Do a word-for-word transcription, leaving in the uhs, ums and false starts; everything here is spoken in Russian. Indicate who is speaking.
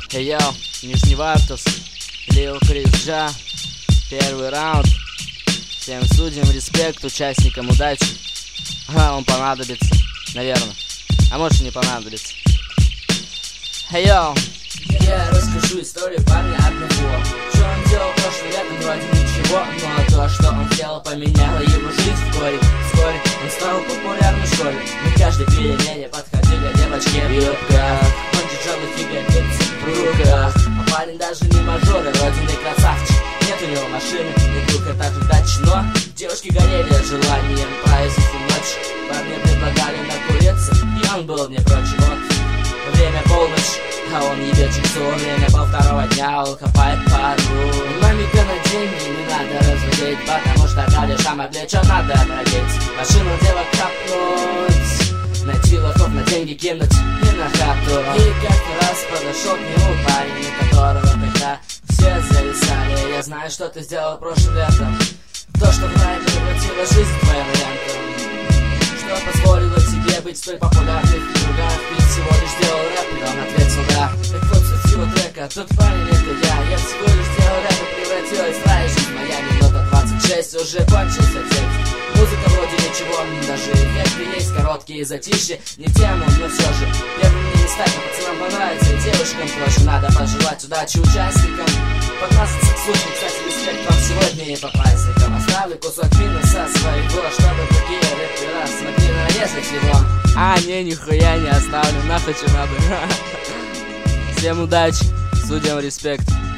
Speaker 1: Йоу, Нижневартовск, Лил Крис-Джа, первый раунд. Всем судьям респект, участникам удачи. А, он понадобится, наверное. А может и не понадобится. Йоу.
Speaker 2: Я расскажу историю парня одного. Что он делал прошлым летом, вроде ничего. Но то, что он сделал, поменяло его жизнь вскоре. Вскоре он стал популярным в школе. На каждой перемене подходили девочки в юбках. Он держал их ягодицы в руках. А парень даже не мажор, и родинный красавчик. Нет у него машины, и круг также дачи. Но девушки горели желанием праздник и ночь. Парни предлагали накуриться, и он был не прочь. Вот время полночь, а он ебет часу. Время полвторого дня, он копает пару. Мамика на деньги не надо разводить, потому что калешам от плеча надо продеть. Машину девок капнуть, найти лохов на деньги кинуть и на хату. И как-то раз подошел к нему парень, у которого тогда все зависали. Я знаю, что ты сделал прошлым летом, то, что в рай превратило жизнь твоя вариантом, что позволило тебе быть столь популярным в кругах. Ты всего лишь сделал рэп, и он ответил да. Так вот суть его трека, тот парень это я. Я всего лишь сделал рэп и превратилась в рай. Жизнь моя минута двадцать шесть, уже кончился текст. Музыка вроде ничего, даже эффекты есть короткие затишья. Не в тему, но все же первым мне не стать, но пацанам понравится, и девушкам тоже надо пожелать удачи участникам. Покраситься к случаю, кстати, респект вам сегодня и по праздникам. Оставлю кусок минуса своего, чтобы другие рэпера смогли нарезать его.
Speaker 1: А, не, нихуя не оставлю, нахуй че надо. Всем удачи, судьям респект.